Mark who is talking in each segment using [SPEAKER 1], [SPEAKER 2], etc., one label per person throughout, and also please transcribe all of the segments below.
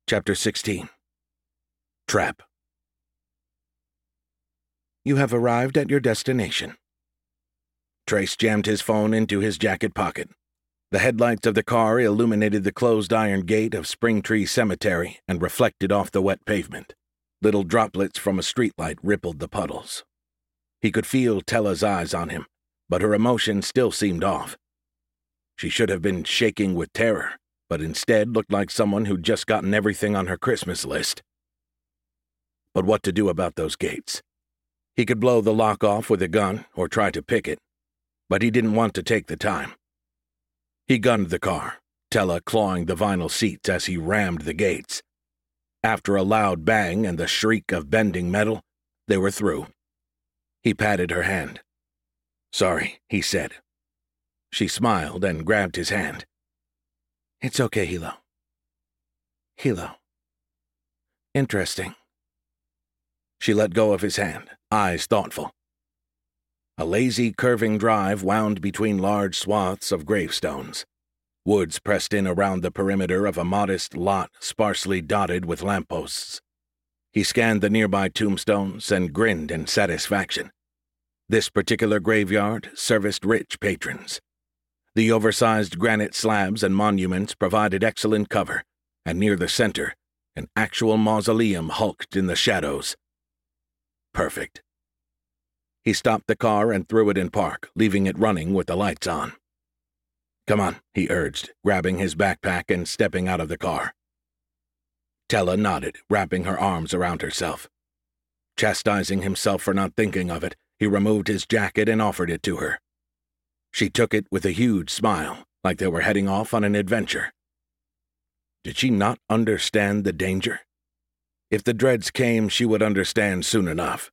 [SPEAKER 1] Chapter 16. Trap. You have arrived at your destination. Trace jammed his phone into his jacket pocket. The headlights of the car illuminated the closed iron gate of Springtree Cemetery and reflected off the wet pavement. Little droplets from a streetlight rippled the puddles. He could feel Tella's eyes on him, but her emotion still seemed off. She should have been shaking with terror, but instead looked like someone who'd just gotten everything on her Christmas list. But what to do about those gates? He could blow the lock off with a gun or try to pick it, but he didn't want to take the time. He gunned the car, Tella clawing the vinyl seats as he rammed the gates. After a loud bang and the shriek of bending metal, they were through. He patted her hand. "Sorry," he said. She smiled and grabbed his hand. "It's okay, Hilo." Hilo. Interesting. She let go of his hand, eyes thoughtful. A lazy, curving drive wound between large swaths of gravestones. Woods pressed in around the perimeter of a modest lot sparsely dotted with lampposts. He scanned the nearby tombstones and grinned in satisfaction. This particular graveyard serviced rich patrons. The oversized granite slabs and monuments provided excellent cover, and near the center, an actual mausoleum hulked in the shadows. Perfect. He stopped the car and threw it in park, leaving it running with the lights on. "Come on," he urged, grabbing his backpack and stepping out of the car. Tella nodded, wrapping her arms around herself. Chastising himself for not thinking of it, he removed his jacket and offered it to her. She took it with a huge smile, like they were heading off on an adventure. Did she not understand the danger? If the dreads came, she would understand soon enough.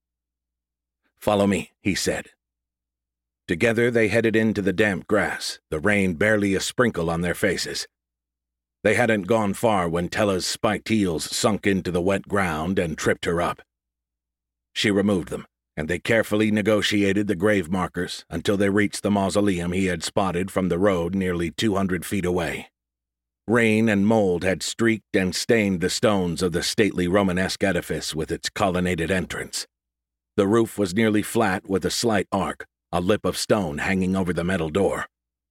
[SPEAKER 1] "Follow me," he said. Together they headed into the damp grass, the rain barely a sprinkle on their faces. They hadn't gone far when Tella's spiked heels sunk into the wet ground and tripped her up. She removed them, and they carefully negotiated the grave markers until they reached the mausoleum he had spotted from the road nearly 200 feet away. Rain and mold had streaked and stained the stones of the stately Romanesque edifice with its colonnaded entrance. The roof was nearly flat with a slight arc, a lip of stone hanging over the metal door.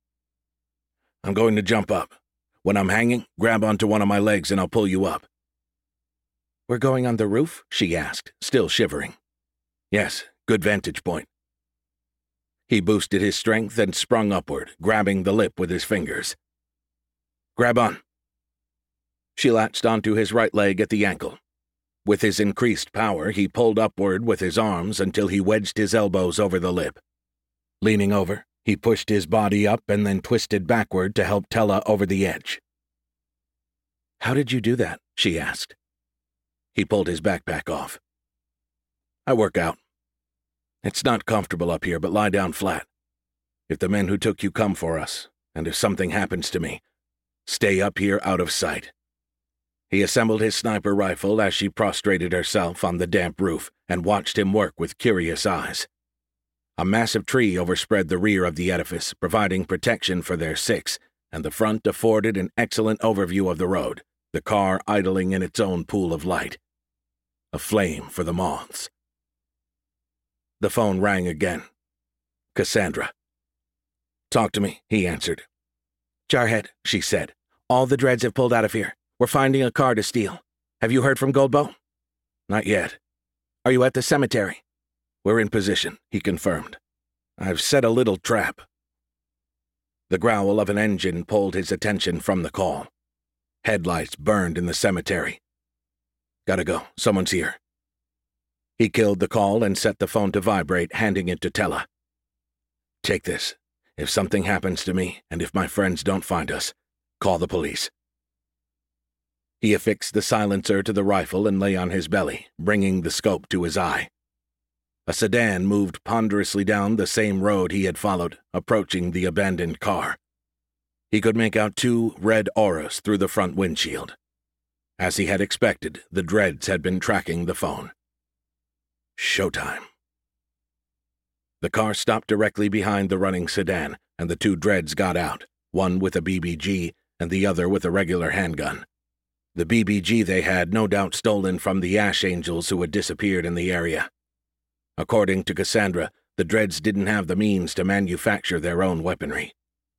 [SPEAKER 1] "I'm going to jump up. When I'm hanging, grab onto one of my legs and I'll pull you up." "We're going on the roof?" she asked, still shivering. "Yes, good vantage point." He boosted his strength and sprung upward, grabbing the lip with his fingers. "Grab on." She latched onto his right leg at the ankle. With his increased power, he pulled upward with his arms until he wedged his elbows over the lip. Leaning over, he pushed his body up and then twisted backward to help Tella over the edge. "How did you do that?" she asked. He pulled his backpack off. "I work out. It's not comfortable up here, but lie down flat. If the men who took you come for us, and if something happens to me, stay up here out of sight." He assembled his sniper rifle as she prostrated herself on the damp roof and watched him work with curious eyes. A massive tree overspread the rear of the edifice, providing protection for their six, and the front afforded an excellent overview of the road, the car idling in its own pool of light. A flame for the moths. The phone rang again. Cassandra. "Talk to me," he answered. "Jarhead," she said. "All the dreads have pulled out of here. We're finding a car to steal. Have you heard from Goldbow?" "Not yet." "Are you at the cemetery?" "We're in position," he confirmed. "I've set a little trap." The growl of an engine pulled his attention from the call. Headlights burned in the cemetery. "Gotta go. Someone's here." He killed the call and set the phone to vibrate, handing it to Tella. "Take this. If something happens to me, and if my friends don't find us, call the police." He affixed the silencer to the rifle and lay on his belly, bringing the scope to his eye. A sedan moved ponderously down the same road he had followed, approaching the abandoned car. He could make out two red auras through the front windshield. As he had expected, the dreads had been tracking the phone. Showtime. The car stopped directly behind the running sedan, and the two dreads got out, one with a BBG and the other with a regular handgun. The BBG they had no doubt stolen from the Ash Angels who had disappeared in the area. According to Cassandra, the Dreads didn't have the means to manufacture their own weaponry.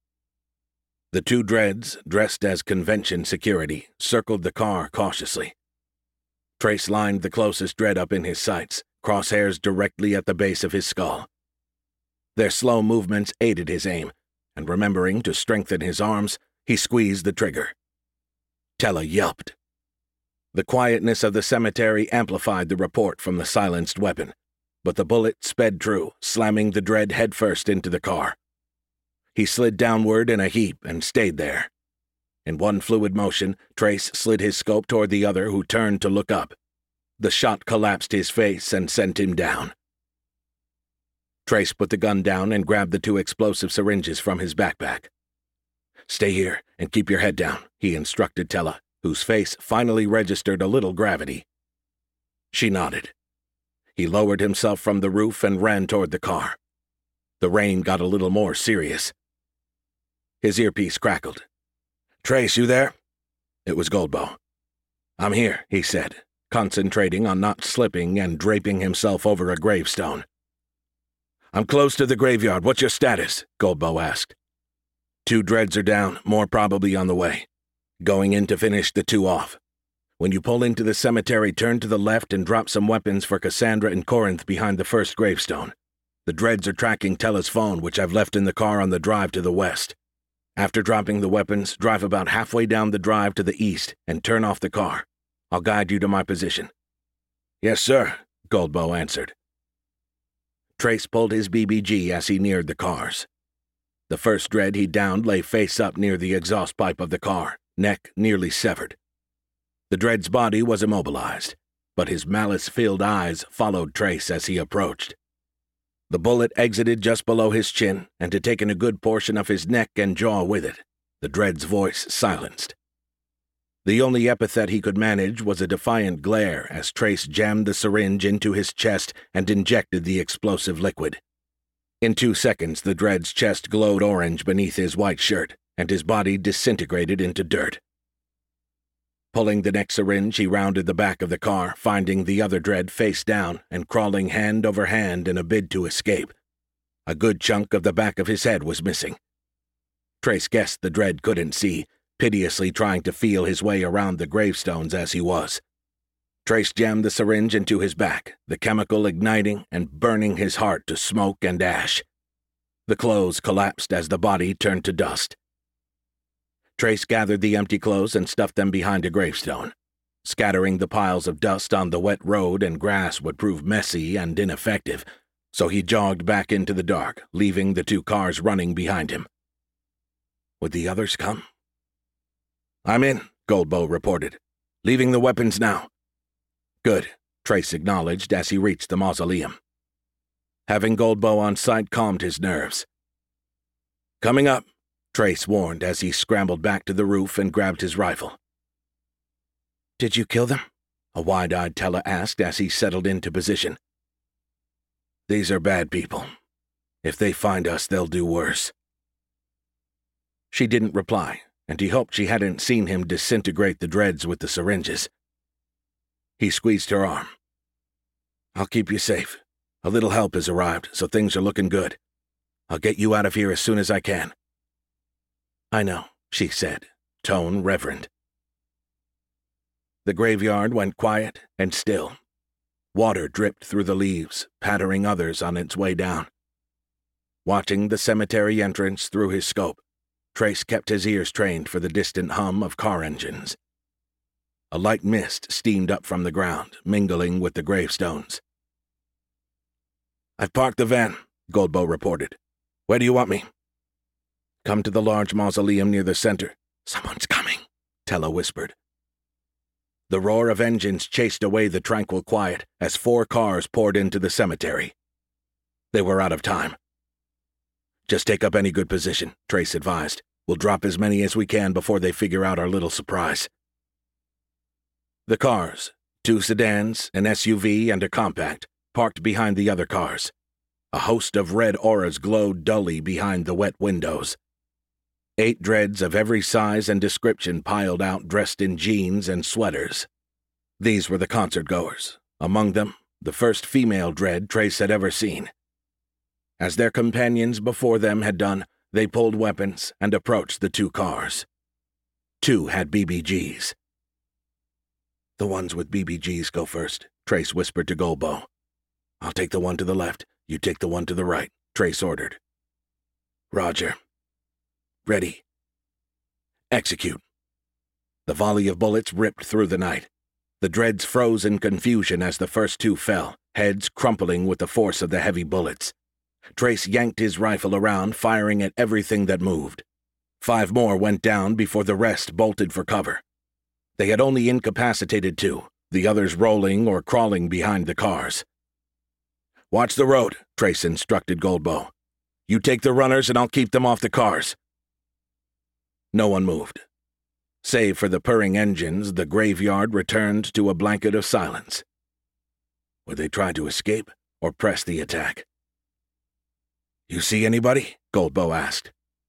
[SPEAKER 1] The two Dreads, dressed as convention security, circled the car cautiously. Trace lined the closest Dread up in his sights, crosshairs directly at the base of his skull. Their slow movements aided his aim, and remembering to strengthen his arms, he squeezed the trigger. Tella yelped. The quietness of the cemetery amplified the report from the silenced weapon, but the bullet sped true, slamming the Dread headfirst into the car. He slid downward in a heap and stayed there. In one fluid motion, Trace slid his scope toward the other, who turned to look up. The shot collapsed his face and sent him down. Trace put the gun down and grabbed the two explosive syringes from his backpack. "Stay here and keep your head down," he instructed Tella, whose face finally registered a little gravity. She nodded. He lowered himself from the roof and ran toward the car. The rain got a little more serious. His earpiece crackled. "Trace, you there?" It was Goldbow. "I'm here," he said, concentrating on not slipping and draping himself over a gravestone. "I'm close to the graveyard. What's your status?" Goldbow asked. "Two Dreads are down, more probably on the way. Going in to finish the two off. When you pull into the cemetery, turn to the left and drop some weapons for Cassandra and Corinth behind the first gravestone. The Dreads are tracking Tella's phone, which I've left in the car on the drive to the west. After dropping the weapons, drive about halfway down the drive to the east and turn off the car. I'll guide you to my position." "Yes, sir," Goldbow answered. Trace pulled his BBG as he neared the cars. The first Dread he downed lay face up near the exhaust pipe of the car, neck nearly severed. The Dread's body was immobilized, but his malice-filled eyes followed Trace as he approached. The bullet exited just below his chin and had taken a good portion of his neck and jaw with it, the Dread's voice silenced. The only epithet he could manage was a defiant glare as Trace jammed the syringe into his chest and injected the explosive liquid. In 2 seconds, the Dread's chest glowed orange beneath his white shirt, and his body disintegrated into dirt. Pulling the next syringe, he rounded the back of the car, finding the other Dread face down and crawling hand over hand in a bid to escape. A good chunk of the back of his head was missing. Trace guessed the Dread couldn't see, piteously trying to feel his way around the gravestones as he was. Trace jammed the syringe into his back, the chemical igniting and burning his heart to smoke and ash. The clothes collapsed as the body turned to dust. Trace gathered the empty clothes and stuffed them behind a gravestone. Scattering the piles of dust on the wet road and grass would prove messy and ineffective, so he jogged back into the dark, leaving the two cars running behind him. Would the others come? "I'm in," Goldbow reported. "Leaving the weapons now." "Good," Trace acknowledged as he reached the mausoleum. Having Goldbow on sight calmed his nerves. "Coming up," Trace warned as he scrambled back to the roof and grabbed his rifle. "Did you kill them?" a wide-eyed Tella asked as he settled into position. "These are bad people. If they find us, they'll do worse." She didn't reply, and he hoped she hadn't seen him disintegrate the Dreads with the syringes. He squeezed her arm. "I'll keep you safe. A little help has arrived, so things are looking good. I'll get you out of here as soon as I can." "I know," she said, tone reverent. The graveyard went quiet and still. Water dripped through the leaves, pattering others on its way down. Watching the cemetery entrance through his scope, Trace kept his ears trained for the distant hum of car engines. A light mist steamed up from the ground, mingling with the gravestones. "I've parked the van," Goldbow reported. "Where do you want me?" "Come to the large mausoleum near the center." "Someone's coming," Tella whispered. The roar of engines chased away the tranquil quiet as 4 cars poured into the cemetery. They were out of time. "Just take up any good position," Trace advised. "We'll drop as many as we can before they figure out our little surprise." The cars, 2 sedans, an SUV, and a compact, parked behind the other cars. A host of red auras glowed dully behind the wet windows. 8 dreads of every size and description piled out dressed in jeans and sweaters. These were the concert-goers, among them the first female dread Trace had ever seen. As their companions before them had done, they pulled weapons and approached the 2 cars. 2 had BBGs. "The ones with BBGs go first," Trace whispered to Goldbow. "I'll take the one to the left, you take the one to the right," Trace ordered. "Roger. Ready. Execute." The volley of bullets ripped through the night. The dreads froze in confusion as the first 2 fell, heads crumpling with the force of the heavy bullets. Trace yanked his rifle around, firing at everything that moved. 5 more went down before the rest bolted for cover. They had only incapacitated 2, the others rolling or crawling behind the cars. "Watch the road," Trace instructed Goldbow. "You take the runners and I'll keep them off the cars." No one moved. Save for the purring engines, the graveyard returned to a blanket of silence. Would they try to escape or press the attack? "You see anybody?" Goldbow asked.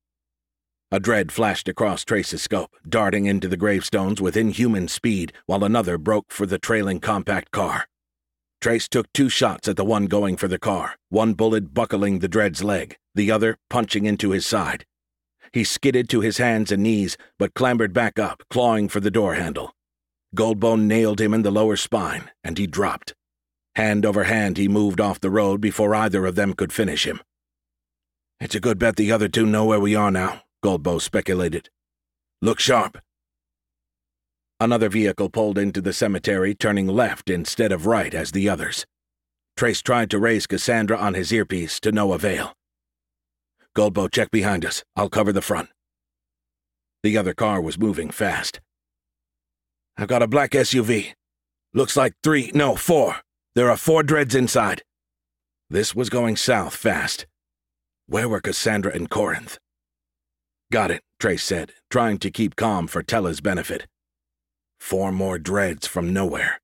[SPEAKER 1] A dread flashed across Trace's scope, darting into the gravestones with inhuman speed, while another broke for the trailing compact car. Trace took 2 shots at the one going for the car, one bullet buckling the dread's leg, the other punching into his side. He skidded to his hands and knees, but clambered back up, clawing for the door handle. Goldbow nailed him in the lower spine, and he dropped. Hand over hand he moved off the road before either of them could finish him. "It's a good bet the other 2 know where we are now," Goldbow speculated. "Look sharp." Another vehicle pulled into the cemetery, turning left instead of right as the others. Trace tried to raise Cassandra on his earpiece, to no avail. "Goldbow, check behind us. I'll cover the front." The other car was moving fast. "I've got a black SUV. Looks like 4. There are 4 dreads inside." This was going south fast. Where were Cassandra and Corinth? "Got it," Trace said, trying to keep calm for Tella's benefit. 4 more dreads from nowhere.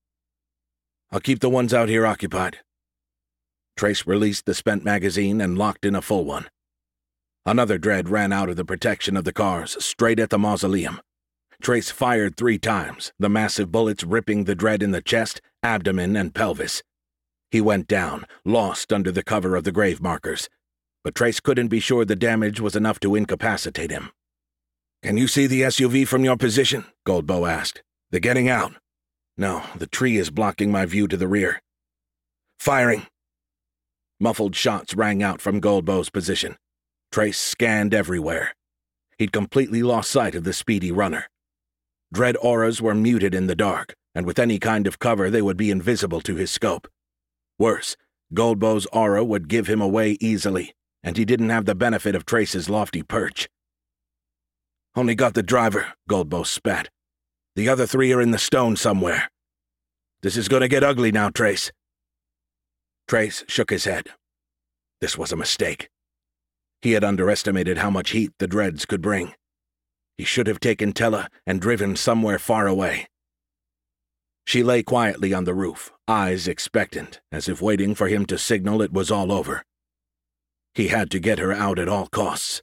[SPEAKER 1] "I'll keep the ones out here occupied." Trace released the spent magazine and locked in a full one. Another dread ran out of the protection of the cars, straight at the mausoleum. Trace fired 3 times, the massive bullets ripping the dread in the chest, abdomen, and pelvis. He went down, lost under the cover of the grave markers, but Trace couldn't be sure the damage was enough to incapacitate him. "Can you see the SUV from your position?" Goldbow asked. "They're getting out." "No, the tree is blocking my view to the rear." "Firing!" Muffled shots rang out from Goldbow's position. Trace scanned everywhere. He'd completely lost sight of the speedy runner. Dread auras were muted in the dark, and with any kind of cover they would be invisible to his scope. Worse, Goldbow's aura would give him away easily, and he didn't have the benefit of Trace's lofty perch. "Only got the driver," Goldbow spat. "The other 3 are in the stone somewhere. This is going to get ugly now, Trace." Trace shook his head. This was a mistake. He had underestimated how much heat the dreads could bring. He should have taken Tella and driven somewhere far away. She lay quietly on the roof, eyes expectant, as if waiting for him to signal it was all over. He had to get her out at all costs.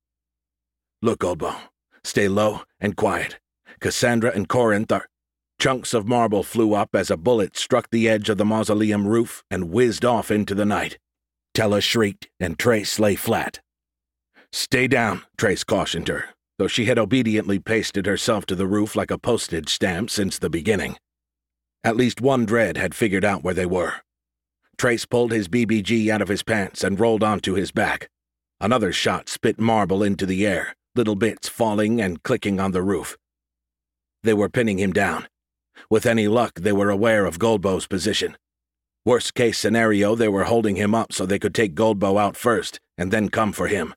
[SPEAKER 1] "Look, Goldbow, stay low and quiet. Cassandra and Corinth are—" Chunks of marble flew up as a bullet struck the edge of the mausoleum roof and whizzed off into the night. Tella shrieked, and Trace lay flat. "Stay down," Trace cautioned her, though she had obediently pasted herself to the roof like a postage stamp since the beginning. At least one dread had figured out where they were. Trace pulled his BBG out of his pants and rolled onto his back. Another shot spit marble into the air, little bits falling and clicking on the roof. They were pinning him down. With any luck, they were aware of Goldbow's position. Worst-case scenario, they were holding him up so they could take Goldbow out first and then come for him.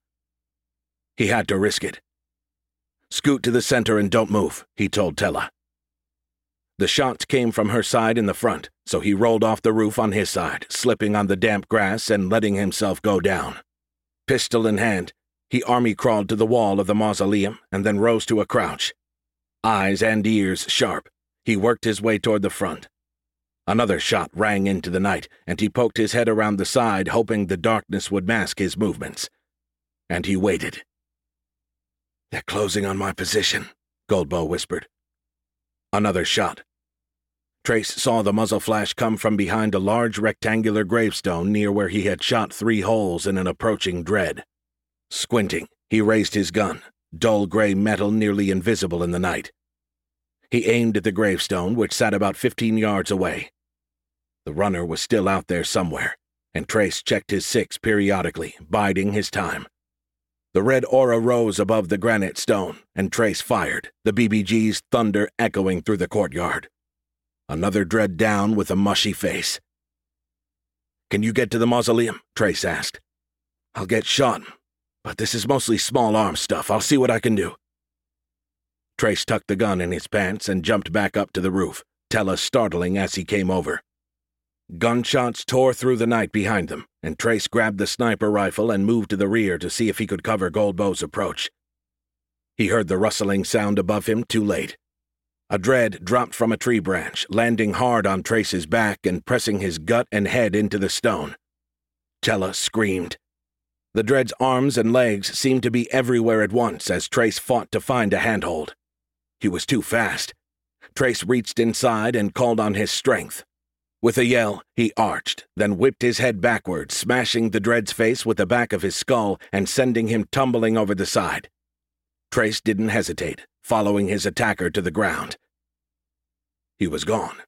[SPEAKER 1] He had to risk it. "Scoot to the center and don't move," he told Tella. The shots came from her side in the front, so he rolled off the roof on his side, slipping on the damp grass and letting himself go down. Pistol in hand, he army-crawled to the wall of the mausoleum and then rose to a crouch. Eyes and ears sharp, he worked his way toward the front. Another shot rang into the night, and he poked his head around the side, hoping the darkness would mask his movements. And he waited. "They're closing on my position," Goldbow whispered. Another shot. Trace saw the muzzle flash come from behind a large rectangular gravestone near where he had shot 3 holes in an approaching dread. Squinting, he raised his gun, dull gray metal nearly invisible in the night. He aimed at the gravestone, which sat about 15 yards away. The runner was still out there somewhere, and Trace checked his 6 periodically, biding his time. The red aura rose above the granite stone, and Trace fired, the BBG's thunder echoing through the courtyard. Another dread down with a mushy face. "Can you get to the mausoleum?" Trace asked. "I'll get shot, but this is mostly small arms stuff. I'll see what I can do." Trace tucked the gun in his pants and jumped back up to the roof, Tella startling as he came over. Gunshots tore through the night behind them, and Trace grabbed the sniper rifle and moved to the rear to see if he could cover Goldbow's approach. He heard the rustling sound above him too late. A dread dropped from a tree branch, landing hard on Trace's back and pressing his gut and head into the stone. Tella screamed. The dread's arms and legs seemed to be everywhere at once as Trace fought to find a handhold. He was too fast. Trace reached inside and called on his strength. With a yell, he arched, then whipped his head backward, smashing the dread's face with the back of his skull and sending him tumbling over the side. Trace didn't hesitate, following his attacker to the ground. He was gone.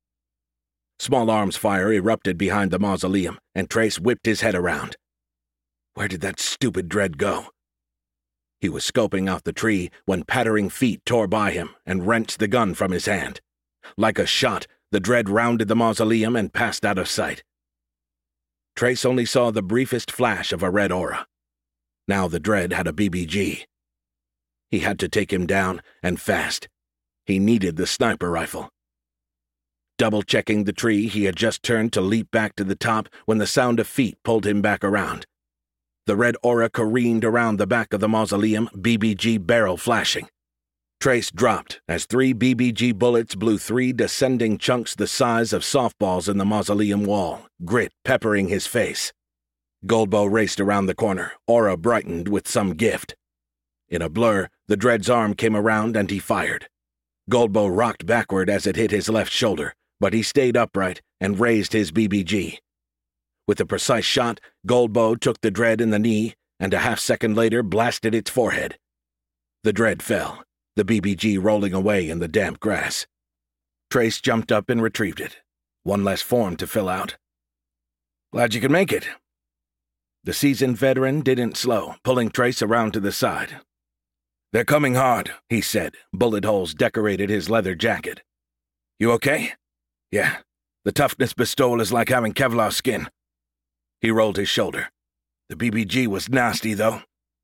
[SPEAKER 1] Small arms fire erupted behind the mausoleum, and Trace whipped his head around. Where did that stupid dread go? He was scoping out the tree when pattering feet tore by him and wrenched the gun from his hand. Like a shot, the dread rounded the mausoleum and passed out of sight. Trace only saw the briefest flash of a red aura. Now the dread had a BBG. He had to take him down, and fast. He needed the sniper rifle. Double-checking the tree, he had just turned to leap back to the top when the sound of feet pulled him back around. The red aura careened around the back of the mausoleum, BBG barrel flashing. Trace dropped as 3 BBG bullets blew 3 descending chunks the size of softballs in the mausoleum wall, grit peppering his face. Goldbow raced around the corner, aura brightened with some gift. In a blur, the dread's arm came around and he fired. Goldbow rocked backward as it hit his left shoulder, but he stayed upright and raised his BBG. With a precise shot, Goldbow took the dread in the knee and a half-second later blasted its forehead. The dread fell, the BBG rolling away in the damp grass. Trace jumped up and retrieved it. One less form to fill out. "Glad you could make it." The seasoned veteran didn't slow, pulling Trace around to the side. "They're coming hard," he said. Bullet holes decorated his leather jacket. "You okay?" "Yeah. The toughness bestowal is like having Kevlar skin." He rolled his shoulder. "The BBG was nasty, though."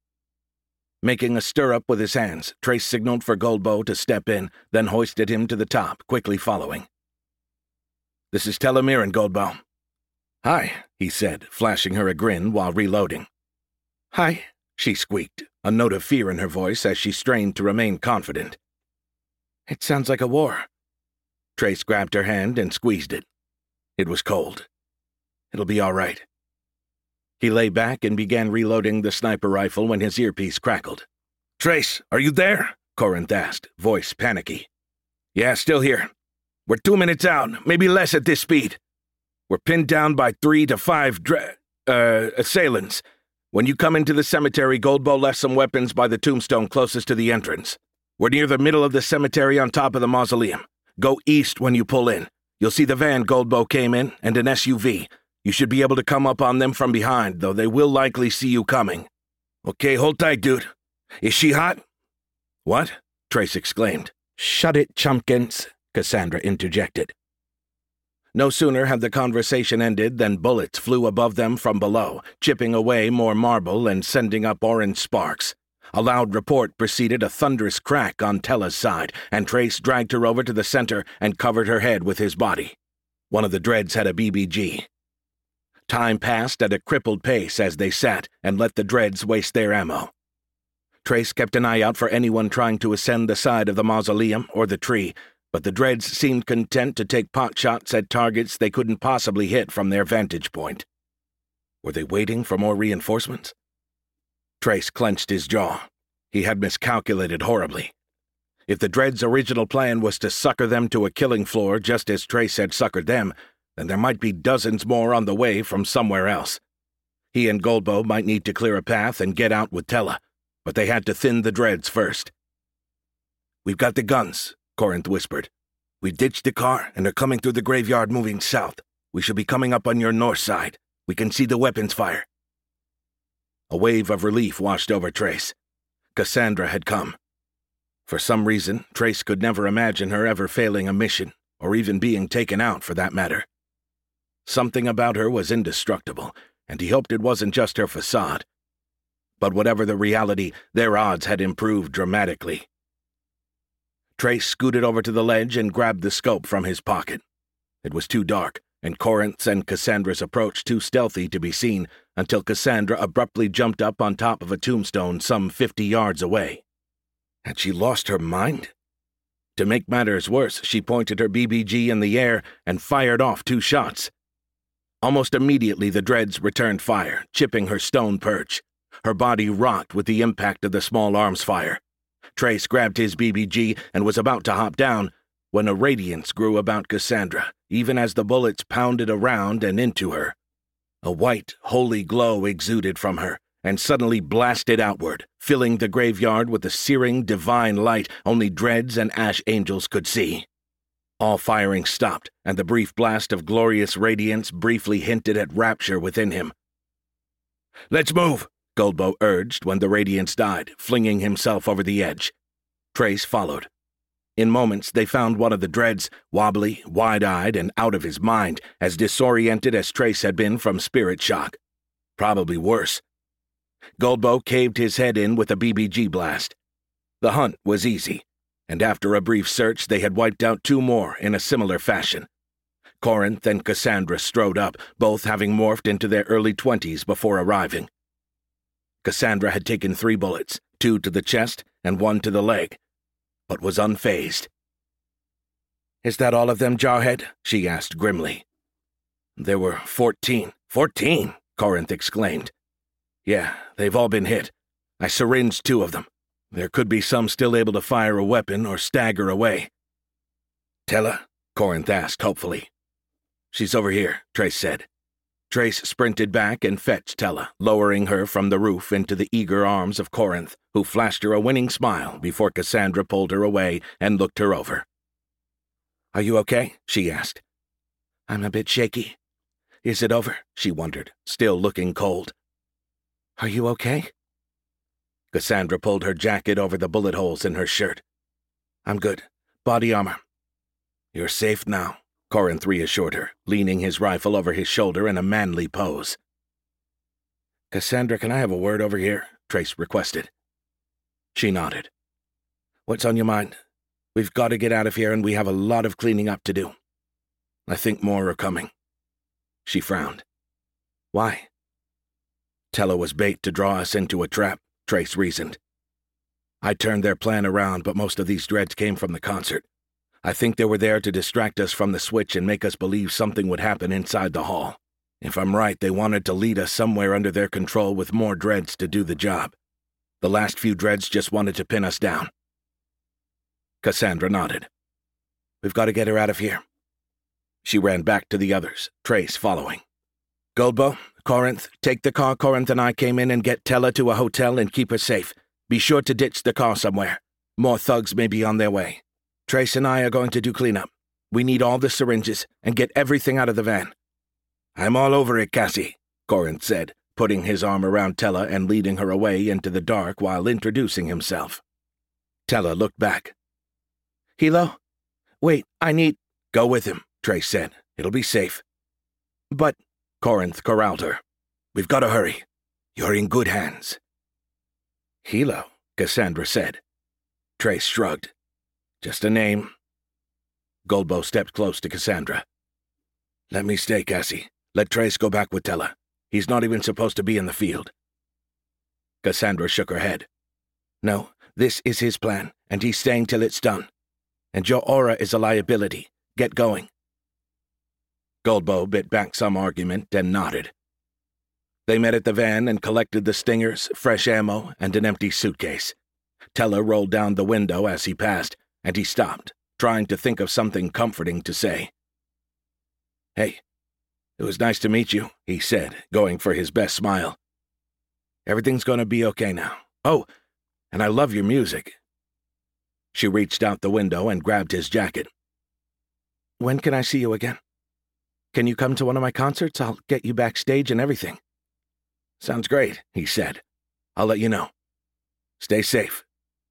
[SPEAKER 1] Making a stirrup with his hands, Trace signaled for Goldbow to step in, then hoisted him to the top, quickly following. "This is Tella Mirren, Goldbow." "Hi," he said, flashing her a grin while reloading. "Hi," she squeaked, a note of fear in her voice as she strained to remain confident. "It sounds like a war." Trace grabbed her hand and squeezed it. It was cold. "It'll be all right." He lay back and began reloading the sniper rifle when his earpiece crackled. "Trace, are you there?" Corinth asked, voice panicky. "Yeah, still here. We're 2 minutes out, maybe less at this speed. We're pinned down by 3 to 5 assailants. When you come into the cemetery, Goldbow left some weapons by the tombstone closest to the entrance. We're near the middle of the cemetery on top of the mausoleum. Go east when you pull in. You'll see the van Goldbow came in and an SUV. You should be able to come up on them from behind, though they will likely see you coming." "Okay, hold tight, dude. Is she hot?" "What?" Trace exclaimed. "Shut it, Chumpkins," Cassandra interjected. No sooner had the conversation ended than bullets flew above them from below, chipping away more marble and sending up orange sparks. A loud report preceded a thunderous crack on Tella's side, and Trace dragged her over to the center and covered her head with his body. One of the dreads had a BBG. Time passed at a crippled pace as they sat and let the dreads waste their ammo. Trace kept an eye out for anyone trying to ascend the side of the mausoleum or the tree, but the dreads seemed content to take pot shots at targets they couldn't possibly hit from their vantage point. Were they waiting for more reinforcements? Trace clenched his jaw. He had miscalculated horribly. If the Dread's original plan was to sucker them to a killing floor just as Trace had suckered them, then there might be dozens more on the way from somewhere else. He and Goldbow might need to clear a path and get out with Tella, but they had to thin the Dreads first. "We've got the guns," Corinth whispered. "We ditched the car and are coming through the graveyard moving south. We should be coming up on your north side. We can see the weapons fire." A wave of relief washed over Trace. Cassandra had come. For some reason, Trace could never imagine her ever failing a mission, or even being taken out for that matter. Something about her was indestructible, and he hoped it wasn't just her facade. But whatever the reality, their odds had improved dramatically. Trace scooted over to the ledge and grabbed the scope from his pocket. It was too dark, and Corinth's and Cassandra's approach too stealthy to be seen until Cassandra abruptly jumped up on top of a tombstone some 50 yards away. Had she lost her mind? To make matters worse, she pointed her BBG in the air and fired off 2 shots. Almost immediately the Dreads returned fire, chipping her stone perch. Her body rocked with the impact of the small arms fire. Trace grabbed his BBG and was about to hop down when a radiance grew about Cassandra, even as the bullets pounded around and into her. A white, holy glow exuded from her and suddenly blasted outward, filling the graveyard with a searing, divine light only Dreads and Ash Angels could see. All firing stopped, and the brief blast of glorious radiance briefly hinted at rapture within him. "Let's move," Goldbow urged when the radiance died, flinging himself over the edge. Trace followed. In moments, they found one of the Dreads, wobbly, wide-eyed, and out of his mind, as disoriented as Trace had been from spirit shock. Probably worse. Goldbow caved his head in with a BBG blast. The hunt was easy, and after a brief search they had wiped out 2 more in a similar fashion. Corinth and Cassandra strode up, both having morphed into their early 20s before arriving. Cassandra had taken 3 bullets, 2 to the chest and 1 to the leg, but was unfazed. "Is that all of them, Jarhead?" she asked grimly. "There were 14. 14!" Corinth exclaimed. "Yeah, they've all been hit. I syringed 2 of them. There could be some still able to fire a weapon or stagger away." "Tella?" Corinth asked hopefully. "She's over here," Trace said. Trace sprinted back and fetched Tella, lowering her from the roof into the eager arms of Corinth, who flashed her a winning smile before Cassandra pulled her away and looked her over. "Are you okay?" she asked. "I'm a bit shaky." "Is it over?" she wondered, still looking cold. "Are you okay?" Cassandra pulled her jacket over the bullet holes in her shirt. "I'm good. Body armor." "You're safe now," Corinth reassured her, leaning his rifle over his shoulder in a manly pose. "Cassandra, can I have a word over here?" Trace requested. She nodded. "What's on your mind? We've got to get out of here, and we have a lot of cleaning up to do. I think more are coming." She frowned. "Why?" "Tella was bait to draw us into a trap," Trace reasoned. "I turned their plan around, but most of these Dreads came from the concert. I think they were there to distract us from the switch and make us believe something would happen inside the hall. If I'm right, they wanted to lead us somewhere under their control with more Dreads to do the job. The last few Dreads just wanted to pin us down." Cassandra nodded. "We've got to get her out of here." She ran back to the others, Trace following. "Goldbow, Corinth, take the car Corinth and I came in and get Tella to a hotel and keep her safe. Be sure to ditch the car somewhere. More thugs may be on their way. Trace and I are going to do cleanup. We need all the syringes and get everything out of the van." "I'm all over it, Cassie," Corinth said, putting his arm around Tella and leading her away into the dark while introducing himself. Tella looked back. "Hilo? Wait, I need—" "Go with him," Trace said. "It'll be safe." "But—" Corinth corralled her. "We've got to hurry. You're in good hands." "Hilo," Cassandra said. Trace shrugged. "Just a name." Goldbow stepped close to Cassandra. "Let me stay, Cassie. Let Trace go back with Tella. He's not even supposed to be in the field." Cassandra shook her head. "No, this is his plan, and he's staying till it's done. And your aura is a liability. Get going." Goldbow bit back some argument and nodded. They met at the van and collected the stingers, fresh ammo, and an empty suitcase. Teller rolled down the window as he passed, and he stopped, trying to think of something comforting to say. "Hey, it was nice to meet you," he said, going for his best smile. "Everything's going to be okay now. Oh, and I love your music." She reached out the window and grabbed his jacket. "When can I see you again? Can you come to one of my concerts? I'll get you backstage and everything." "Sounds great," he said. "I'll let you know. Stay safe."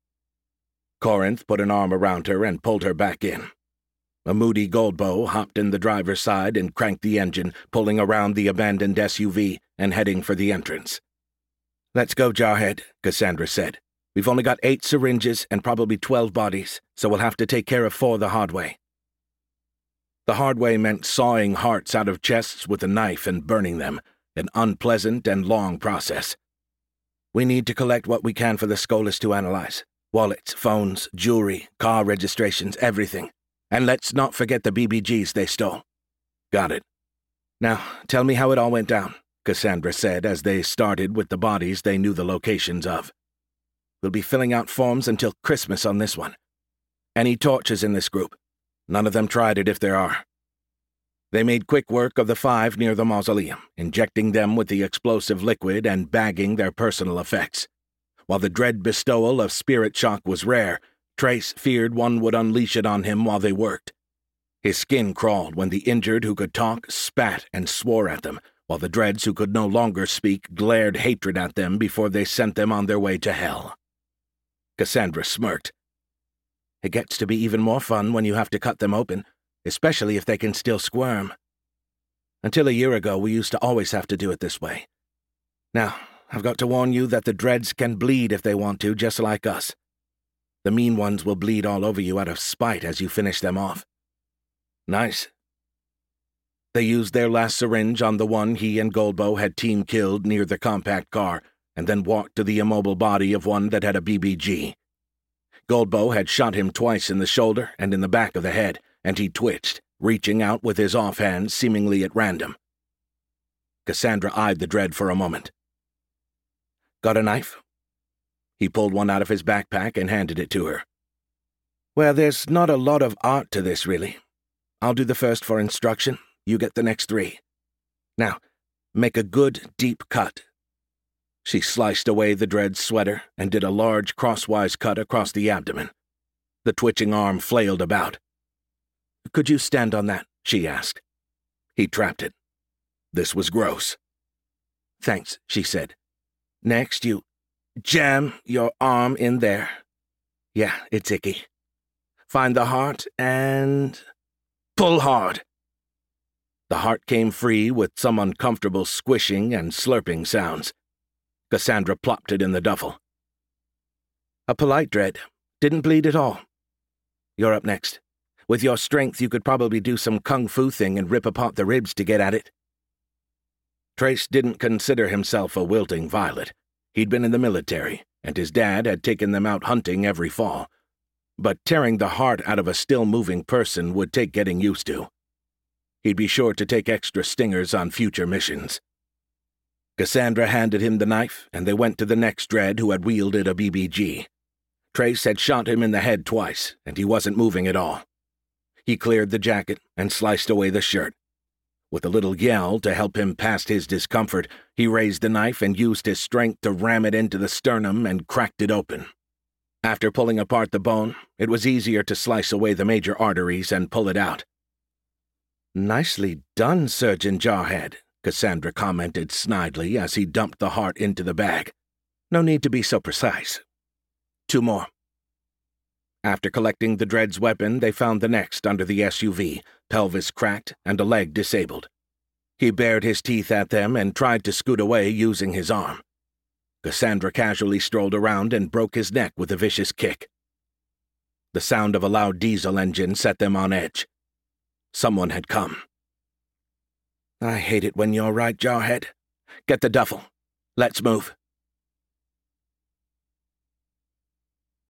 [SPEAKER 1] Corinth put an arm around her and pulled her back in. A moody Goldbow hopped in the driver's side and cranked the engine, pulling around the abandoned SUV and heading for the entrance. "Let's go, Jarhead," Cassandra said. "We've only got 8 syringes and probably 12 bodies, so we'll have to take care of 4 the hard way." The hard way meant sawing hearts out of chests with a knife and burning them, an unpleasant and long process. "We need to collect what we can for the Skolas to analyze. Wallets, phones, jewelry, car registrations, everything. And let's not forget the BBGs they stole." "Got it." "Now, tell me how it all went down," Cassandra said as they started with the bodies they knew the locations of. "We'll be filling out forms until Christmas on this one. Any torches in this group? None of them tried it if there are." They made quick work of the 5 near the mausoleum, injecting them with the explosive liquid and bagging their personal effects. While the dread bestowal of spirit shock was rare, Trace feared one would unleash it on him while they worked. His skin crawled when the injured who could talk spat and swore at them, while the dreads who could no longer speak glared hatred at them before they sent them on their way to hell. Cassandra smirked. "It gets to be even more fun when you have to cut them open, especially if they can still squirm. Until a year ago, we used to always have to do it this way. Now, I've got to warn you that the dreads can bleed if they want to, just like us. The mean ones will bleed all over you out of spite as you finish them off." "Nice." They used their last syringe on the one he and Goldbow had team-killed near the compact car, and then walked to the immobile body of one that had a BBG. Goldbow had shot him twice in the shoulder and in the back of the head, and he twitched, reaching out with his offhand seemingly at random. Cassandra eyed the dread for a moment. "Got a knife?" He pulled one out of his backpack and handed it to her. "Well, there's not a lot of art to this, really. I'll do the first for instruction. You get the next 3. Now, make a good, deep cut." She sliced away the dread's sweater and did a large crosswise cut across the abdomen. The twitching arm flailed about. "Could you stand on that?" she asked. He trapped it. This was gross. "Thanks," she said. "Next, you jam your arm in there. Yeah, it's icky. Find the heart and pull hard." The heart came free with some uncomfortable squishing and slurping sounds. Cassandra plopped it in the duffel. "A polite dread. Didn't bleed at all. You're up next. With your strength, you could probably do some kung fu thing and rip apart the ribs to get at it." Trace didn't consider himself a wilting violet. He'd been in the military, and his dad had taken them out hunting every fall. But tearing the heart out of a still-moving person would take getting used to. He'd be sure to take extra stingers on future missions. Cassandra handed him the knife, and they went to the next dread who had wielded a BBG. Trace had shot him in the head twice, and he wasn't moving at all. He cleared the jacket and sliced away the shirt. With a little yell to help him past his discomfort, he raised the knife and used his strength to ram it into the sternum and cracked it open. After pulling apart the bone, it was easier to slice away the major arteries and pull it out. "Nicely done, Surgeon Jarhead," Cassandra commented snidely as he dumped the heart into the bag. "No need to be so precise. 2 more." After collecting the dread's weapon, they found the next under the SUV, pelvis cracked and a leg disabled. He bared his teeth at them and tried to scoot away using his arm. Cassandra casually strolled around and broke his neck with a vicious kick. The sound of a loud diesel engine set them on edge. Someone had come. "I hate it when you're right, Jarhead. Get the duffel. Let's move."